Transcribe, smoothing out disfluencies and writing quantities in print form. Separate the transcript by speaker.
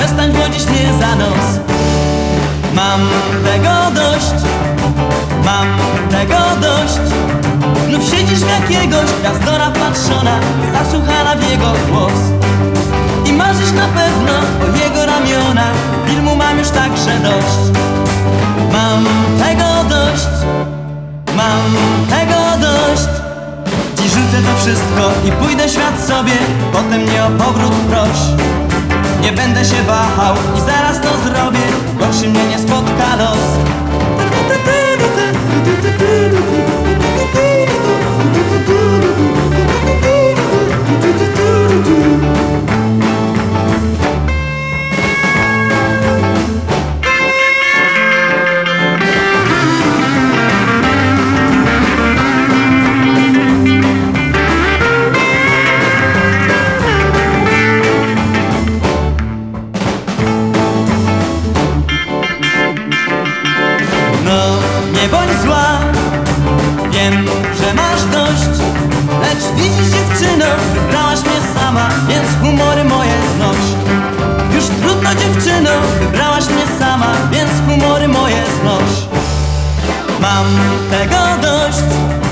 Speaker 1: Przestań wodzić mnie za nos. Mam tego dość, mam tego dość. Znów siedzisz w jakiegoś gwiazdora wpatrzona, zasłuchana w jego głos i marzysz na pewno o jego ramionach. Filmu mam już także dość. Mam tego dość, mam tego dość. Dziś rzucę to wszystko i pójdę świat sobie, potem mnie o powrót proś. Nie będę się wahał i zaraz to zrobię, gorszy mnie nie spotka los. Nie bądź zła, wiem, że masz dość, lecz widzisz, dziewczyno, wybrałaś mnie sama, więc humory moje znoś. Już trudno, dziewczyno, wybrałaś mnie sama, więc humory moje znoś. Mam tego dość,